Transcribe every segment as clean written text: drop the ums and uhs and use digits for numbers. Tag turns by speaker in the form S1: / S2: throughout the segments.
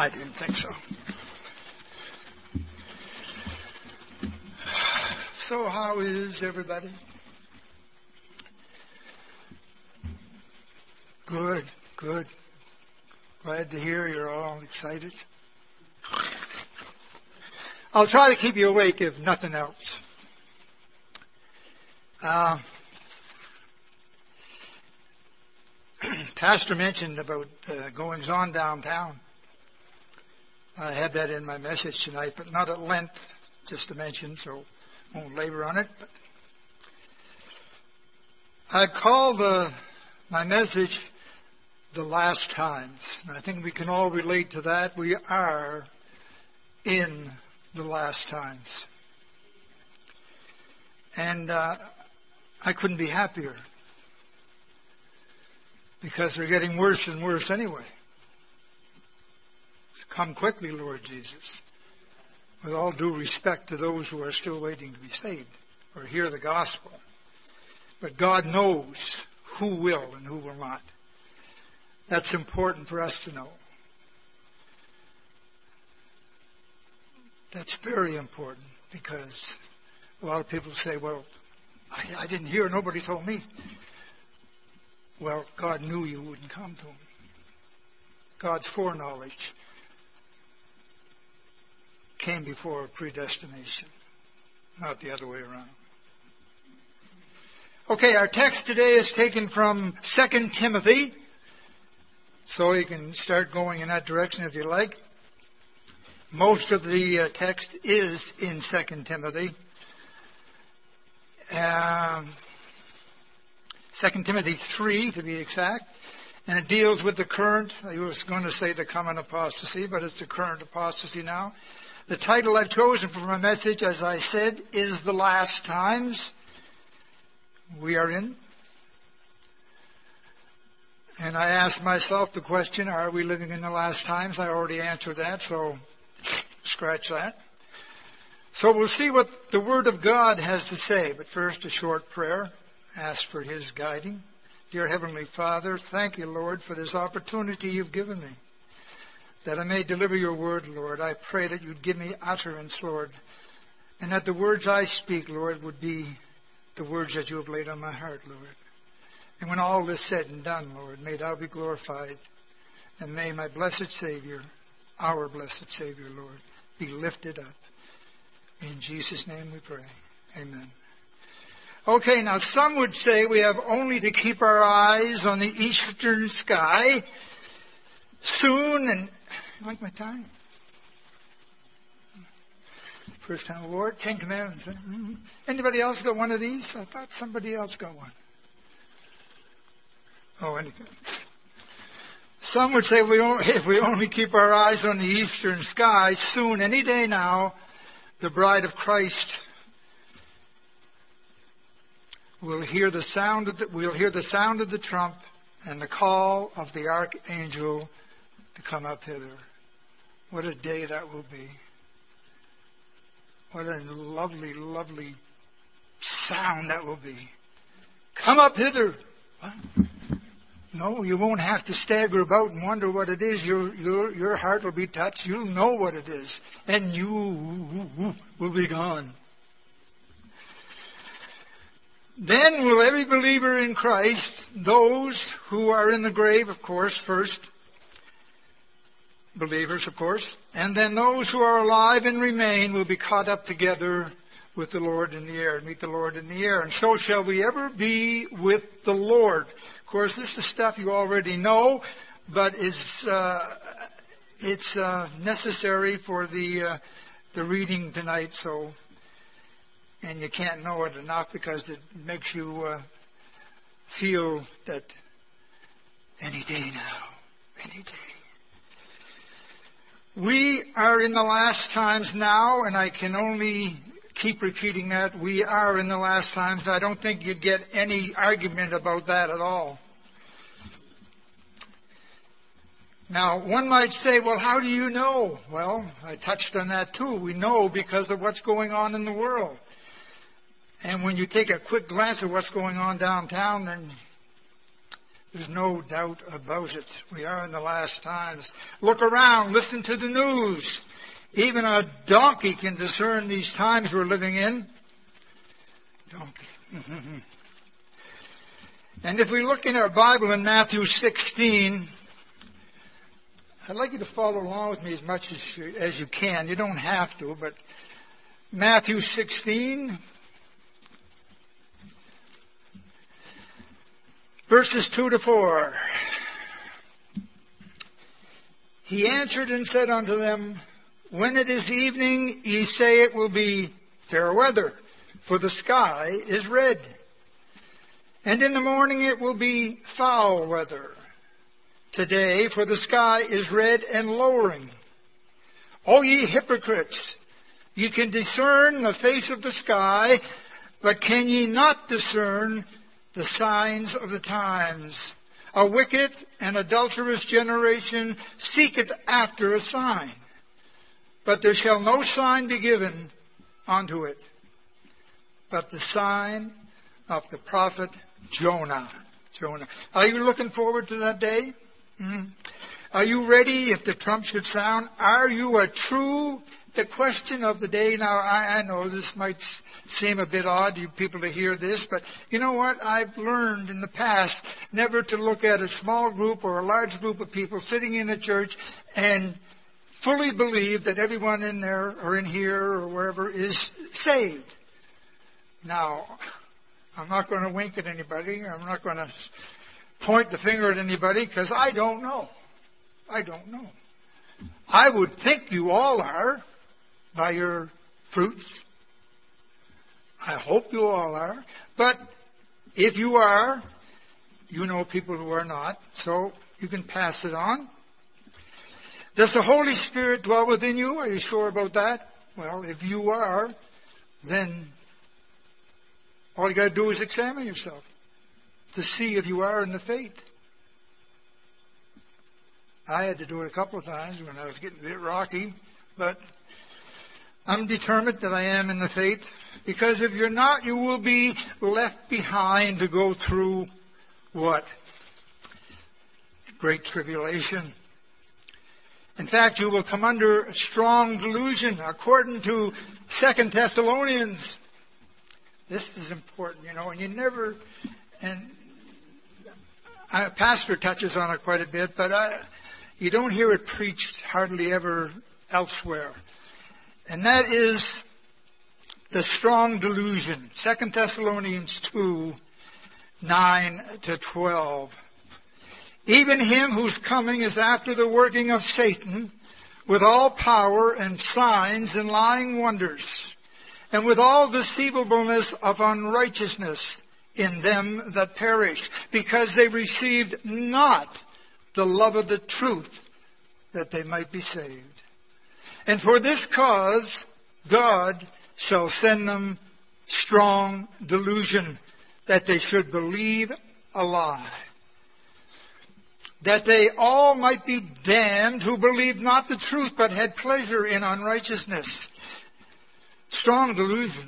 S1: I didn't think so. So how is everybody? Good, good. Glad to hear you're all excited. I'll try to keep you awake if nothing else. Pastor mentioned about goings on downtown. I had that in my message tonight, but not at length, just to mention, so won't labor on it. But I called my message "The Last Times." And I think we can all relate to that. We are in the last times. And I couldn't be happier, because they're getting worse and worse anyway. Come quickly, Lord Jesus. With all due respect to those who are still waiting to be saved or hear the gospel. But God knows who will and who will not. That's important for us to know. That's very important, because a lot of people say, well, I didn't hear, nobody told me. Well, God knew you wouldn't come to Him. God's foreknowledge came before predestination, not the other way around. Okay, our text today is taken from 2 Timothy, so you can start going in that direction if you like. Most of the text is in 2 Timothy. 2 Timothy 3, to be exact. And it deals with the current, I was going to say the common apostasy, but it's the current apostasy now. The title I've chosen for my message, as I said, is "The Last Times." We are in. And I asked myself the question, are we living in the last times? I already answered that, so scratch that. So we'll see what the Word of God has to say. But first, a short prayer. Ask for His guiding. Dear Heavenly Father, thank you, Lord, for this opportunity you've given me, that I may deliver your word, Lord. I pray that you'd give me utterance, Lord, and that the words I speak, Lord, would be the words that you have laid on my heart, Lord. And when all is said and done, Lord, may thou be glorified, and may my blessed Savior, our blessed Savior, Lord, be lifted up. In Jesus' name we pray. Amen. Okay, now some would say we have only to keep our eyes on the eastern sky. Soon, and you like my time? First time award, 10 Commandments. Mm-hmm. Anybody else got one of these? I thought somebody else got one. Oh, anyway. Some would say if we only keep our eyes on the eastern sky, soon, any day now, the bride of Christ will hear the sound of the trump and the call of the archangel to come up hither. What a day that will be. What a lovely, lovely sound that will be. Come up hither. What? No, you won't have to stagger about and wonder what it is. Your heart will be touched. You'll know what it is. And you will be gone. Then will every believer in Christ, those who are in the grave, of course, first, believers, of course, and then those who are alive and remain will be caught up together with the Lord in the air, meet the Lord in the air. And so shall we ever be with the Lord. Of course, this is stuff you already know, but it's necessary for the reading tonight, so... And you can't know it enough because it makes you feel that any day now, any day. We are in the last times now, and I can only keep repeating that. We are in the last times. I don't think you'd get any argument about that at all. Now, one might say, well, how do you know? Well, I touched on that too. We know because of what's going on in the world. And when you take a quick glance at what's going on downtown, then There's no doubt about it. We are in the last times. Look around. Listen to the news. Even a donkey can discern these times we're living in. Donkey. And if we look in our Bible in Matthew 16, I'd like you to follow along with me as much as you can. You don't have to, but Matthew 16, verses 2 to 4. He answered and said unto them, When it is evening, ye say it will be fair weather, for the sky is red. And in the morning it will be foul weather. Today, for the sky is red and lowering. O ye hypocrites, ye can discern the face of the sky, but can ye not discern the signs of the times? A wicked and adulterous generation seeketh after a sign, but there shall no sign be given unto it, but the sign of the prophet Jonah. Are you looking forward to that day? Are you ready if the trump should sound? Are you the question of the day? Now, I know this might seem a bit odd to you people to hear this, but you know what? I've learned in the past never to look at a small group or a large group of people sitting in a church and fully believe that everyone in there or in here or wherever is saved. Now, I'm not going to wink at anybody. I'm not going to point the finger at anybody because I don't know. I don't know. I would think you all are by your fruits. I hope you all are. But if you are, you know people who are not, so you can pass it on. Does the Holy Spirit dwell within you? Are you sure about that? Well, if you are, then all you got to do is examine yourself to see if you are in the faith. I had to do it a couple of times when I was getting a bit rocky, but I'm determined that I am in the faith, because if you're not, you will be left behind to go through what? Great tribulation. In fact, you will come under strong delusion, according to 2 Thessalonians. This is important, and a pastor touches on it quite a bit, but you don't hear it preached hardly ever elsewhere. And that is the strong delusion. 2 Thessalonians 2, 9 to 12. Even him whose coming is after the working of Satan, with all power and signs and lying wonders, and with all deceivableness of unrighteousness in them that perish, because they received not the love of the truth, that they might be saved. And for this cause God shall send them strong delusion, that they should believe a lie, that they all might be damned who believed not the truth, but had pleasure in unrighteousness. Strong delusion.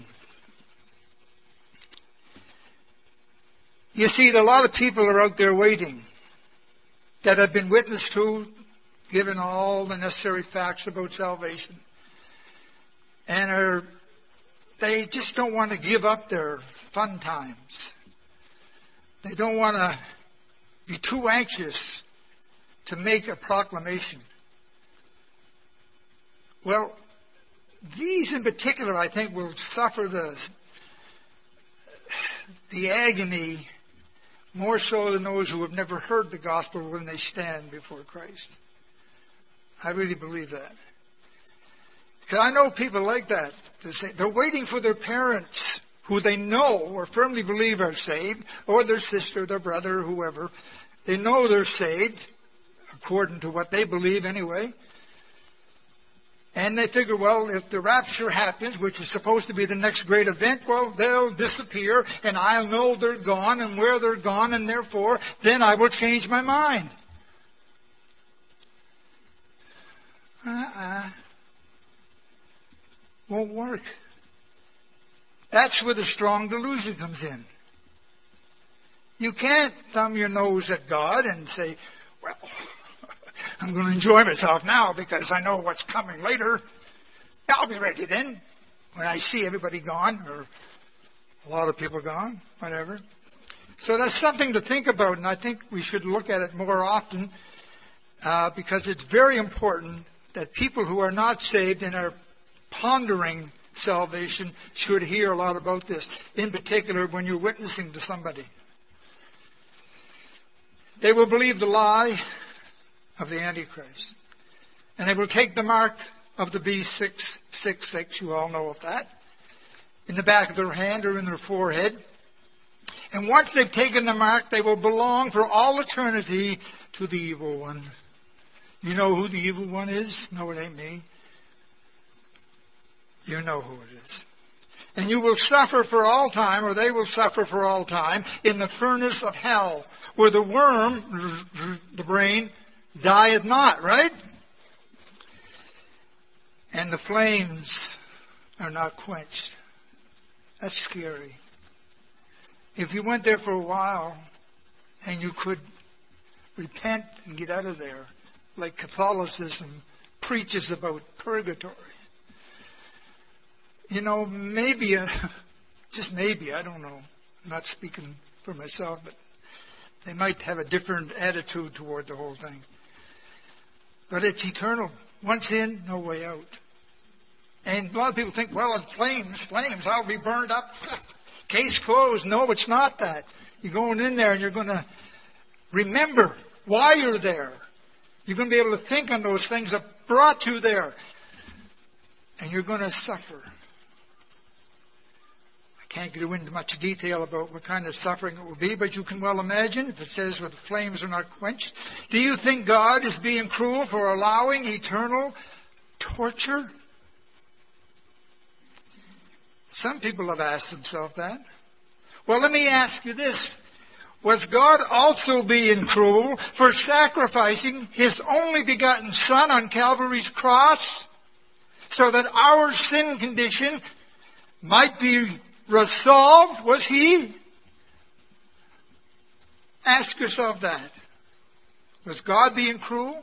S1: You see, a lot of people are out there waiting that have been witnessed to, given all the necessary facts about salvation, and they just don't want to give up their fun times. They don't want to be too anxious to make a proclamation. Well, these in particular, I think, will suffer the agony more so than those who have never heard the gospel when they stand before Christ. I really believe that. Because I know people like that. They're waiting for their parents, who they know or firmly believe are saved, or their sister, their brother, whoever. They know they're saved, according to what they believe anyway. And they figure, well, if the rapture happens, which is supposed to be the next great event, well, they'll disappear, and I'll know they're gone and where they're gone, and therefore, then I will change my mind. Won't work. That's where the strong delusion comes in. You can't thumb your nose at God and say, well, I'm going to enjoy myself now because I know what's coming later. I'll be ready then when I see everybody gone or a lot of people gone, whatever. So that's something to think about, and I think we should look at it more often because it's very important that people who are not saved and are pondering salvation should hear a lot about this, in particular when you're witnessing to somebody. They will believe the lie of the Antichrist, and they will take the mark of the beast 666, you all know of that, in the back of their hand or in their forehead. And once they've taken the mark, they will belong for all eternity to the evil one. You know who the evil one is? No, it ain't me. You know who it is. And you will suffer for all time, or they will suffer for all time, in the furnace of hell, where the worm, the brain, dieth not, right? And the flames are not quenched. That's scary. If you went there for a while and you could repent and get out of there, like Catholicism preaches about purgatory, you know, maybe, just maybe, I don't know, I'm not speaking for myself, but they might have a different attitude toward the whole thing. But it's eternal. Once in, no way out. And a lot of people think, well, flames, I'll be burned up. Case closed. No, it's not that. You're going in there and you're going to remember why you're there. You're going to be able to think on those things that brought you there. And you're going to suffer. I can't go into much detail about what kind of suffering it will be, but you can well imagine if it says where the flames are not quenched. Do you think God is being cruel for allowing eternal torture? Some people have asked themselves that. Well, let me ask you this. Was God also being cruel for sacrificing His only begotten Son on Calvary's cross so that our sin condition might be resolved? Was He? Ask yourself that. Was God being cruel?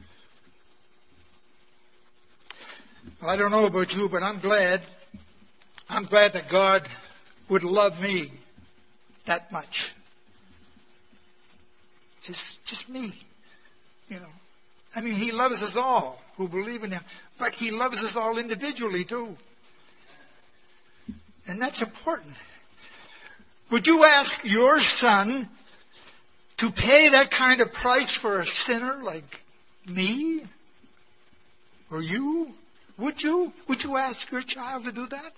S1: Well, I don't know about you, but I'm glad that God would love me that much. Just me, you know. I mean, He loves us all who believe in Him, but He loves us all individually too. And that's important. Would you ask your son to pay that kind of price for a sinner like me? Or you? Would you? Would you ask your child to do that?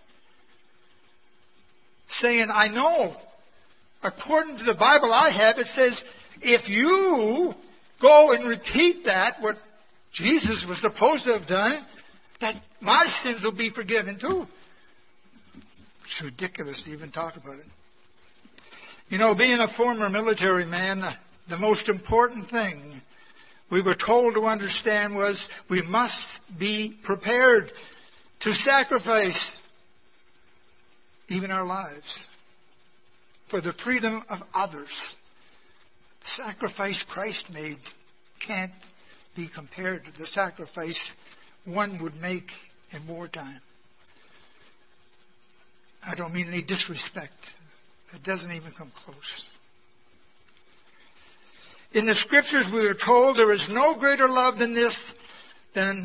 S1: Saying, I know, according to the Bible I have, it says, if you go and repeat that, what Jesus was supposed to have done, that my sins will be forgiven too. It's ridiculous to even talk about it. You know, being a former military man, the most important thing we were told to understand was we must be prepared to sacrifice even our lives for the freedom of others. The sacrifice Christ made can't be compared to the sacrifice one would make in wartime. I don't mean any disrespect. It doesn't even come close. In the Scriptures we are told there is no greater love than this, than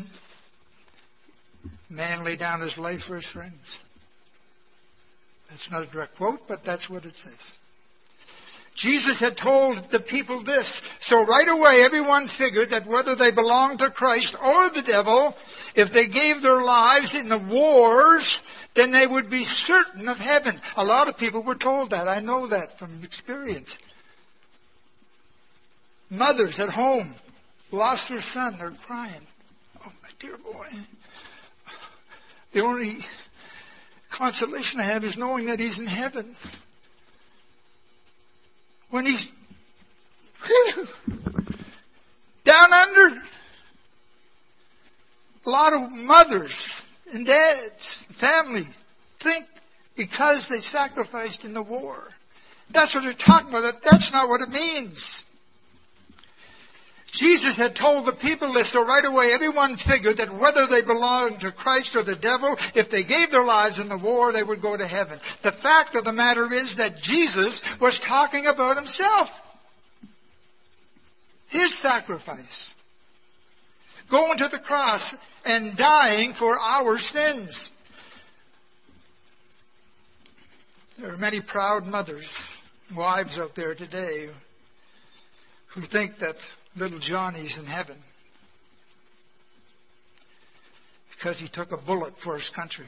S1: man lay down his life for his friends. That's not a direct quote, but that's what it says. Jesus had told the people this. So right away, everyone figured that whether they belonged to Christ or the devil, if they gave their lives in the wars, then they would be certain of heaven. A lot of people were told that. I know that from experience. Mothers at home lost their son. They're crying. Oh, my dear boy. The only consolation I have is knowing that he's in heaven. When he's down under. A lot of mothers and dads, family, think because they sacrificed in the war, That's what they're talking about. That's not what it means. Jesus had told the people this, so right away everyone figured that whether they belonged to Christ or the devil, if they gave their lives in the war, they would go to heaven. The fact of the matter is that Jesus was talking about himself. His sacrifice. Going to the cross and dying for our sins. There are many proud mothers, wives out there today who think that little Johnny's in heaven because he took a bullet for his country.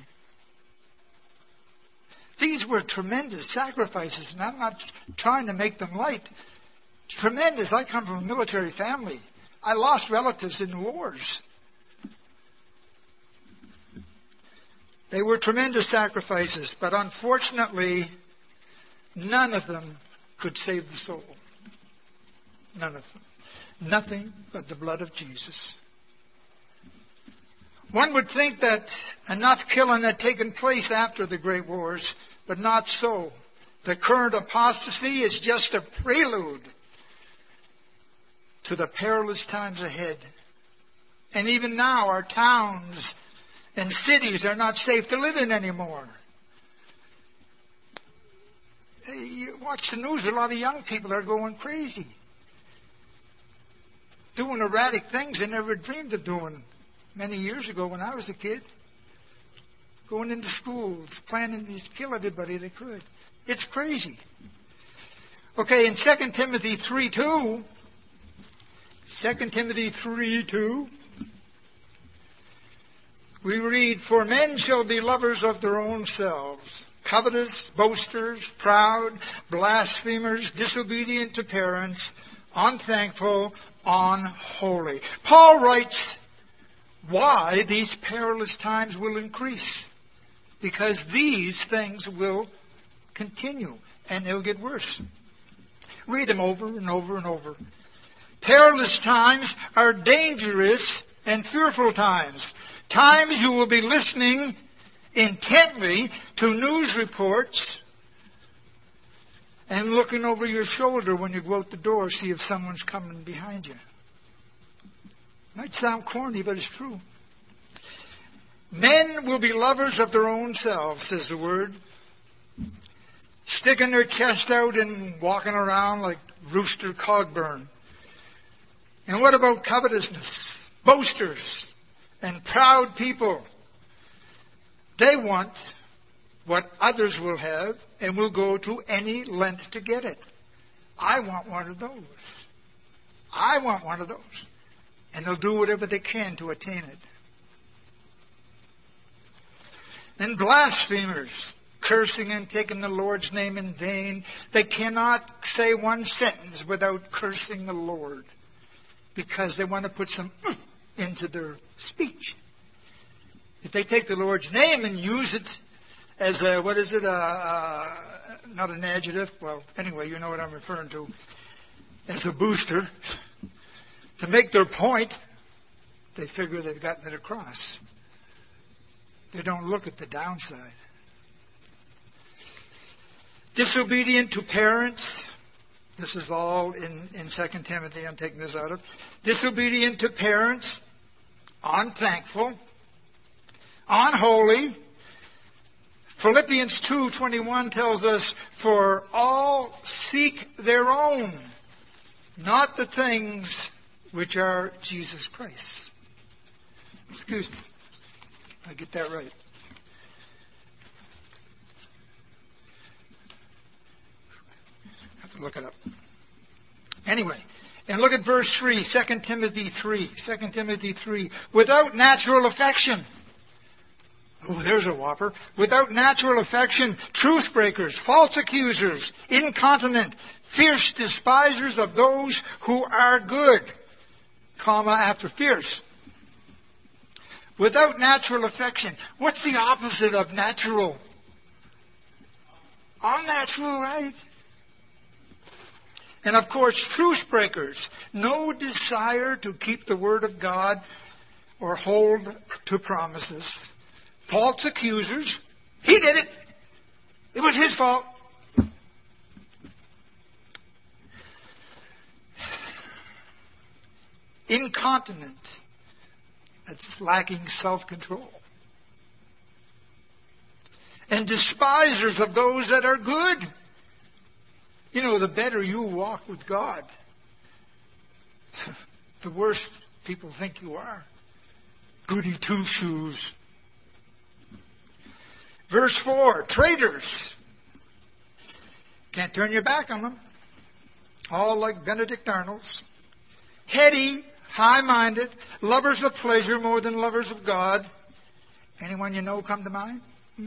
S1: These were tremendous sacrifices, and I'm not trying to make them light. Tremendous. I come from a military family. I lost relatives in wars. They were tremendous sacrifices, but unfortunately, none of them could save the soul. None of them. Nothing but the blood of Jesus. One would think that enough killing had taken place after the great wars, but not so. The current apostasy is just a prelude to the perilous times ahead. And even now, our towns and cities are not safe to live in anymore. You watch the news, a lot of young people are going crazy. Doing erratic things they never dreamed of doing many years ago when I was a kid. Going into schools, planning to kill everybody they could. It's crazy. Okay, in 2 Timothy 3:2, 2 Timothy 3:2, we read, "For men shall be lovers of their own selves, covetous, boasters, proud, blasphemers, disobedient to parents, unthankful, unholy." Paul writes why these perilous times will increase. Because these things will continue, and they'll get worse. Read them over and over and over. Perilous times are dangerous and fearful times. Times you will be listening intently to news reports and looking over your shoulder when you go out the door, see if someone's coming behind you. Might sound corny, but it's true. Men will be lovers of their own selves, says the word. Sticking their chest out and walking around like Rooster Cogburn. And what about covetousness? Boasters and proud people. They want what others will have and will go to any length to get it. I want one of those. I want one of those. And they'll do whatever they can to attain it. And blasphemers, cursing and taking the Lord's name in vain. They cannot say one sentence without cursing the Lord because they want to put some into their speech. If they take the Lord's name and use it as a, not an adjective, well, anyway, you know what I'm referring to, as a booster, to make their point, they figure they've gotten it across. They don't look at the downside. Disobedient to parents. This is all in 2 Timothy. I'm taking this out of. Disobedient to parents. Unthankful. Unholy. Philippians 2:21 tells us, "For all seek their own, not the things which are Jesus Christ." Excuse me. I get that right. I have to look it up. Anyway, and look at verse 3, 2 Timothy 3. 2 Timothy 3. Without natural affection. Oh, there's a whopper. Without natural affection, truth breakers, false accusers, incontinent, fierce despisers of those who are good, comma, after fierce. Without natural affection. What's the opposite of natural? Unnatural, right? And of course, truce breakers. No desire to keep the word of God or hold to promises. False accusers. He did it. It was his fault. incontinent, that's lacking self-control, and despisers of those that are good. You know, the better you walk with God, the worse people think you are. Goody two-shoes. Verse 4, traitors. Can't turn your back on them. All like Benedict Arnolds. Heady, high-minded, lovers of pleasure more than lovers of God. Anyone you know come to mind?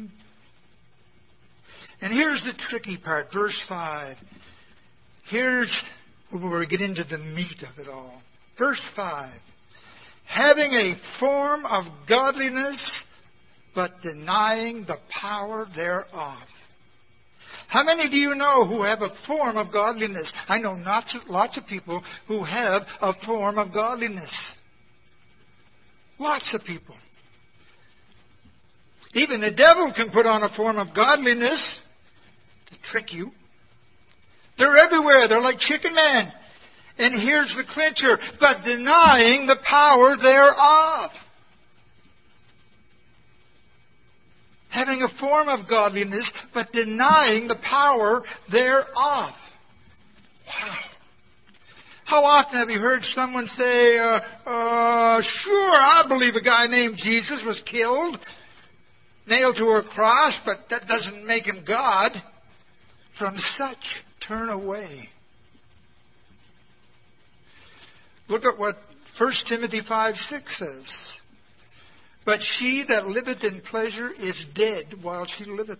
S1: And here's the tricky part, verse 5. Here's where we get into the meat of it all. Verse 5. Having a form of godliness, but denying the power thereof. How many do you know who have a form of godliness? I know lots of people who have a form of godliness. Lots of people. Even the devil can put on a form of godliness to trick you. They're everywhere. They're like chicken men. And here's the clincher. But denying the power thereof. Having a form of godliness, but denying the power thereof. Wow. How often have you heard someone say, sure, I believe a guy named Jesus was killed, nailed to a cross, but that doesn't make him God. From such, turn away. Look at what 1 Timothy 5:6 says. But she that liveth in pleasure is dead while she liveth.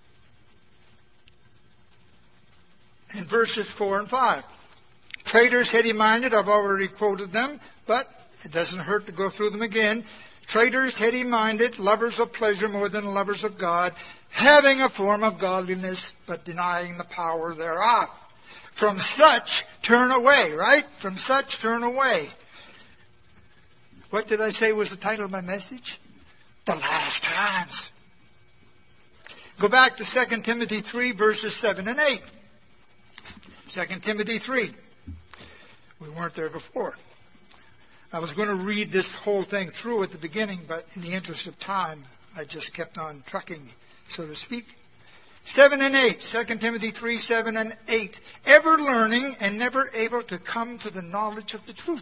S1: And verses 4 and 5. Traitors, heady-minded, I've already quoted them, but it doesn't hurt to go through them again. Traitors, heady-minded, lovers of pleasure more than lovers of God, having a form of godliness, but denying the power thereof. From such, turn away, right? From such, turn away. What did I say was the title of my message? The Last Times. Go back to 2 Timothy 3, verses 7 and 8. 2 Timothy 3. We weren't there before. I was going to read this whole thing through at the beginning, but in the interest of time, I just kept on trucking, so to speak. 7 and 8. 2 Timothy 3, 7 and 8. Ever learning and never able to come to the knowledge of the truth.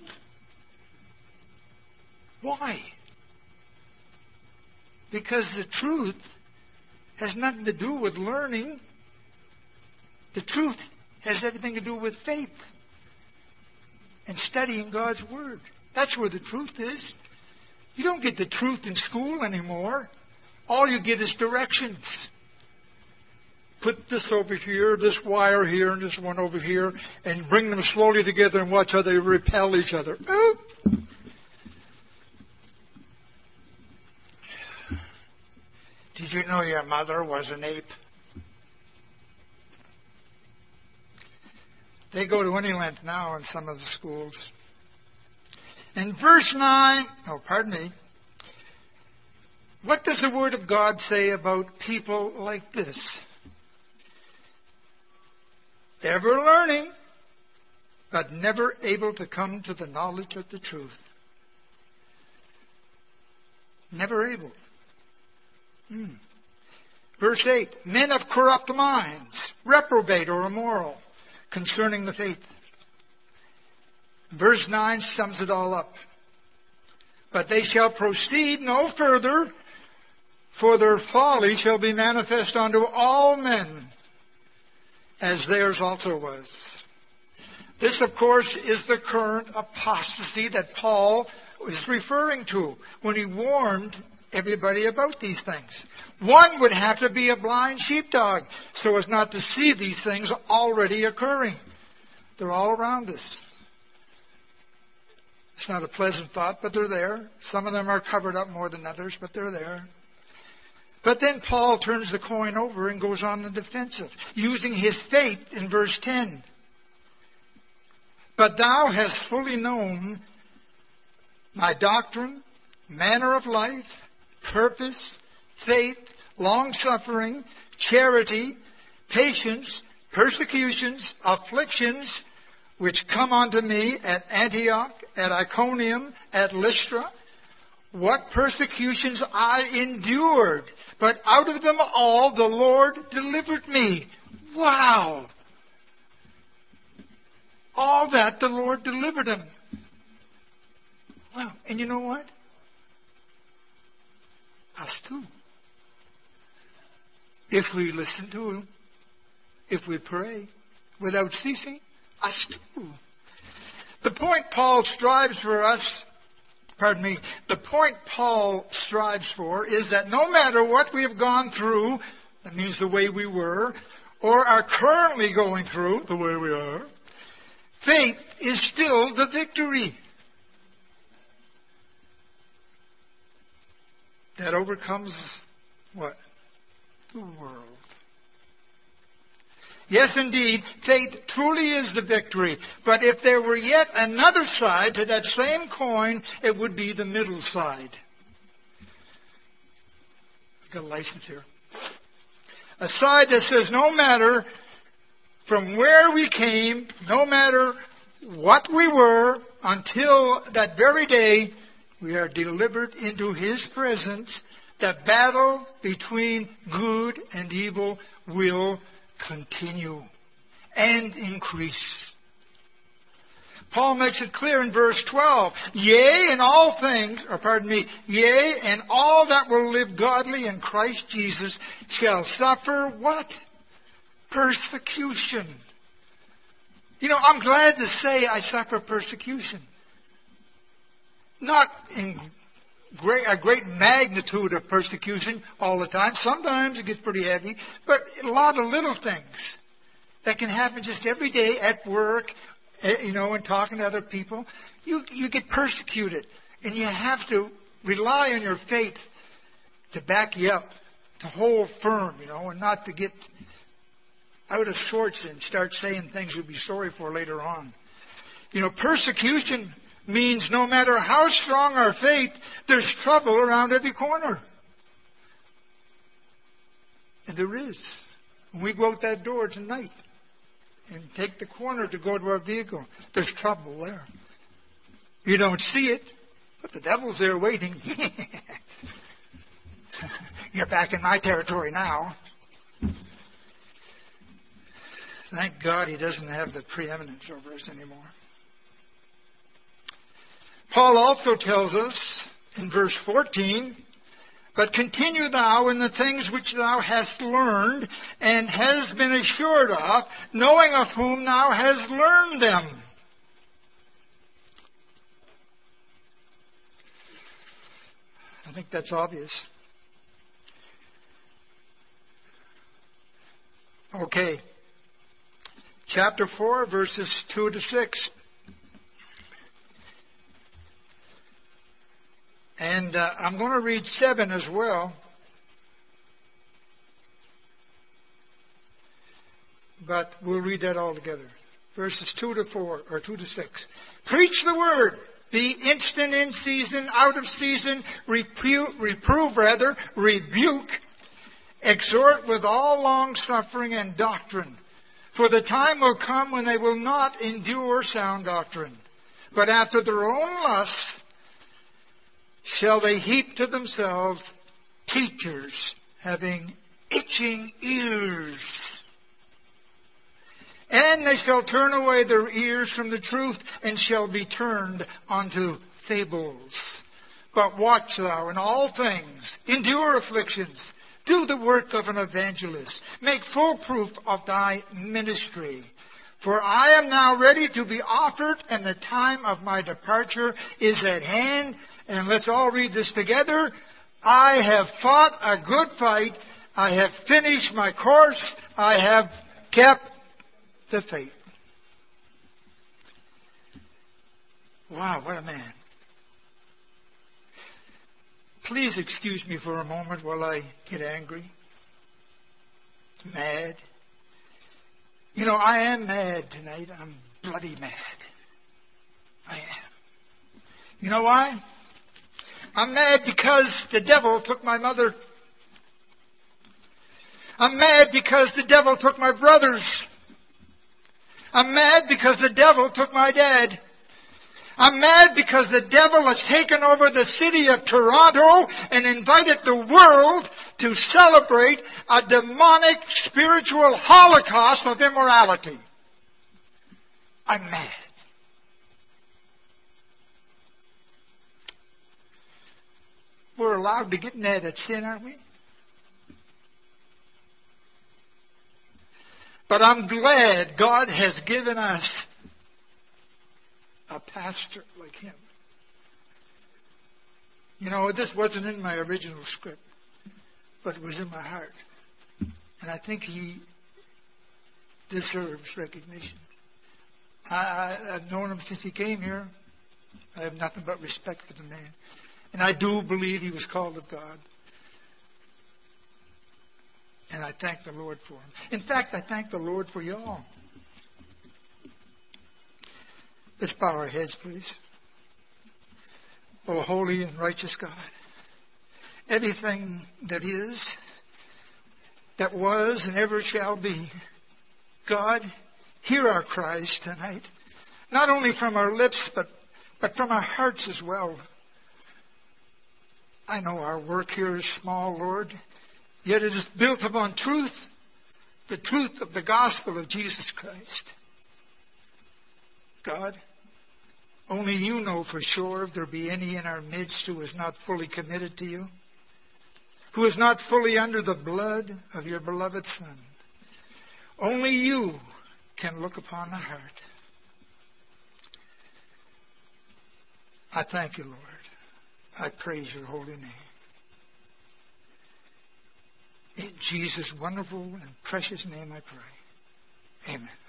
S1: Why? Because the truth has nothing to do with learning. The truth has everything to do with faith and studying God's Word. That's where the truth is. You don't get the truth in school anymore. All you get is directions. Put this over here, this wire here, and this one over here, and bring them slowly together and watch how they repel each other. Oop. Did you know your mother was an ape? They go to any length now in some of the schools. In verse 9, what does the Word of God say about people like this? Ever learning, but never able to come to the knowledge of the truth. Never able. Verse 8, men of corrupt minds, reprobate or immoral, concerning the faith. Verse 9 sums it all up. But they shall proceed no further, for their folly shall be manifest unto all men, as theirs also was. This, of course, is the current apostasy that Paul is referring to when he warned everybody about these things. One would have to be a blind sheepdog so as not to see these things already occurring. They're all around us. It's not a pleasant thought, but they're there. Some of them are covered up more than others, but they're there. But then Paul turns the coin over and goes on the defensive, using his faith in verse 10. But thou hast fully known my doctrine, manner of life, purpose, faith, long-suffering, charity, patience, persecutions, afflictions, which come unto me at Antioch, at Iconium, at Lystra, what persecutions I endured, but out of them all the Lord delivered me. Wow! All that the Lord delivered him. Wow. And you know what? Us too. If we listen to him, if we pray without ceasing, us too. The point Paul strives for is that no matter what we have gone through, that means the way we were, or are currently going through, the way we are, faith is still the victory that overcomes what? The world. Yes, indeed, faith truly is the victory. But if there were yet another side to that same coin, it would be the middle side. I've got a license here. A side that says no matter from where we came, no matter what we were, until that very day we are delivered into His presence, the battle between good and evil will continue and increase. Paul makes it clear in verse 12, yea, and all that will live godly in Christ Jesus shall suffer what? Persecution. You know, I'm glad to say I suffer persecution. Not in a great magnitude of persecution all the time. Sometimes it gets pretty heavy, but a lot of little things that can happen just every day at work, and talking to other people. You get persecuted, and you have to rely on your faith to back you up, to hold firm, and not to get out of sorts and start saying things you'll be sorry for later on. Persecution means no matter how strong our faith, there's trouble around every corner. And there is. When we go out that door tonight and take the corner to go to our vehicle, there's trouble there. You don't see it, but the devil's there waiting. You're back in my territory now. Thank God he doesn't have the preeminence over us anymore. Paul also tells us in verse 14, but continue thou in the things which thou hast learned and hast been assured of, knowing of whom thou hast learned them. I think that's obvious. Okay. Chapter 4, verses 2 to 6. And I'm going to read 7 as well. But we'll read that all together. Verses 2 to 4, or 2 to 6. Preach the word. Be instant in season, out of season. Rebuke. Exhort with all long suffering and doctrine. For the time will come when they will not endure sound doctrine, but after their own lusts shall they heap to themselves teachers having itching ears. And they shall turn away their ears from the truth and shall be turned unto fables. But watch thou in all things, endure afflictions, do the work of an evangelist, make full proof of thy ministry. For I am now ready to be offered, and the time of my departure is at hand. And let's all read this together. I have fought a good fight. I have finished my course. I have kept the faith. Wow, what a man. Please excuse me for a moment while I get angry, mad. I am mad tonight. I'm bloody mad. I am. You know why? I'm mad because the devil took my mother. I'm mad because the devil took my brothers. I'm mad because the devil took my dad. I'm mad because the devil has taken over the city of Toronto and invited the world to celebrate a demonic spiritual holocaust of immorality. I'm mad. We're allowed to get mad at sin, aren't we? But I'm glad God has given us a pastor like him. You know, this wasn't in my original script, but it was in my heart. And I think he deserves recognition. I've known him since he came here. I have nothing but respect for the man. And I do believe he was called of God. And I thank the Lord for him. In fact, I thank the Lord for you all. Let's bow our heads, please. O holy and righteous God, everything that is, that was, and ever shall be, God, hear our cries tonight. Not only from our lips, but from our hearts as well. I know our work here is small, Lord, yet it is built upon truth, the truth of the gospel of Jesus Christ. God, only you know for sure if there be any in our midst who is not fully committed to you, who is not fully under the blood of your beloved Son. Only you can look upon the heart. I thank you, Lord. I praise your holy name. In Jesus' wonderful and precious name I pray. Amen.